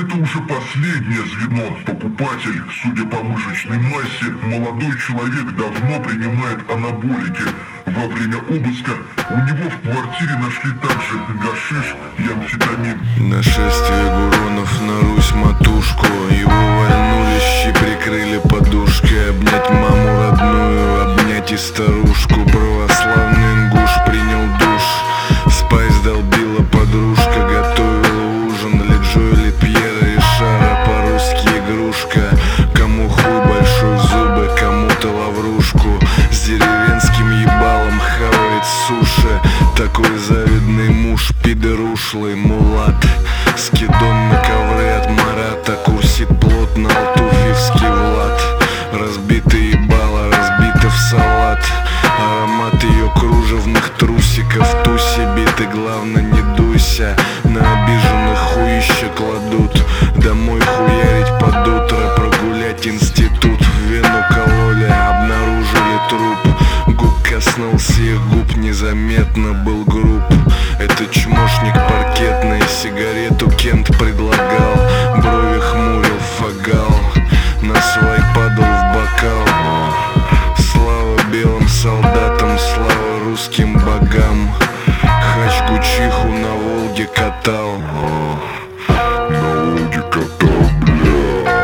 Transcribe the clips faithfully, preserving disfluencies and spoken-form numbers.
это уже последнее звено. Покупатель, судя по мышечной массе, молодой человек давно принимает анаболики. Во время обыска у него в квартире нашли также гашиш и амфетамин. Нашествие гуронов на Русь матушку. Его вольнули, щи прикрыли подушкой. Обнять маму родную, обнять и старушку. Православный ингуш принял душ. Спайс долбила подружка, готовила ужин. Леджо или Пьера и Шара, по-русски игрушка. Кому хуй большой в зубы, кому-то лаврушку. С деревенским ебалом хавает суши. Такой завидный муж, пидор ушлый, мулат. Скидон на ковры от Марата. Курсит плотно алтуфьевский Влад. Разбитый ебало, разбито в салат. Аромат ее кружевных трусиков. Туси биты, главное не дуйся. На обиженных хуище кладут. Домой хуярить под утро. Прогулять институт. В вену кололи, обнаружили труп. Губ коснулся их губ, незаметно был груб. Это чмошник паркетный. Сигарету Кент предлагал. Брови хмурил фагал. На свай падал в бокал. Слава белым солдатам, слава русским богам. Хач Гучиху на Волге катал. На Волге катал, бля.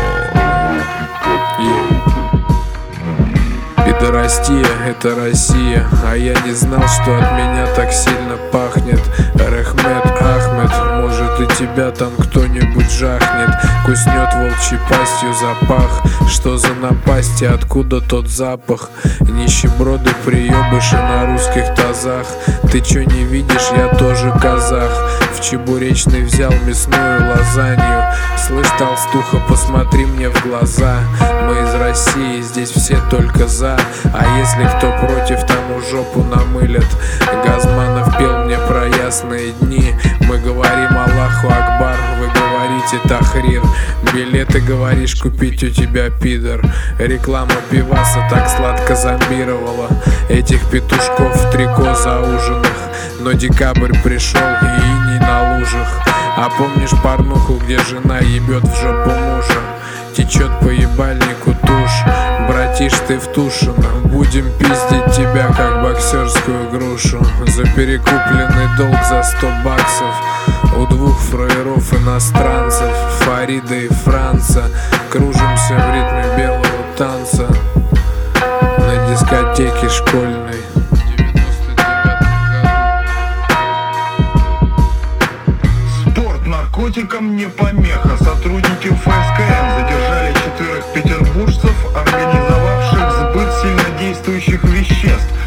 Пидорастия — это Россия. А я не знал, что от меня так сильно пахнет. Рахмет, Ахмед, может и тебя там кто-нибудь жахнет. Куснет волчьей пастью запах. Что за напасти, откуда тот запах? Нищеброды, приебыши на русских тазах. Ты чё не видишь, я тоже казах. В Чебуречный взял мясную лазанью. Слышь, толстуха, посмотри мне в глаза. Мы из России, здесь все только за. А если кто против, тому жопу намылят. Газманов пел мне про ясные дни. Мы говорим Аллаху Акбар, вы говорите Тахрир. Билеты, говоришь, купить у тебя, пидор. Реклама пиваса так сладко зомбировала этих петушков в трико зауженных. Но декабрь пришел и иней на лужах. А помнишь порнуху, где жена ебет в жопу мужа? Течет по ебальнику тушь. Братиш, ты втушина. Будем пиздить тебя, как боксерскую грушу. За перекупленный долг за сто баксов. У двух фраеров иностранцев, Фарида и Франца. Кружимся в ритме белого танца на дискотеке школьной. Спорт наркотикам не помеха. Сотрудники эф эс ка эм задержали четверых петербуржцев, организовавших сбыт сильнодействующих веществ.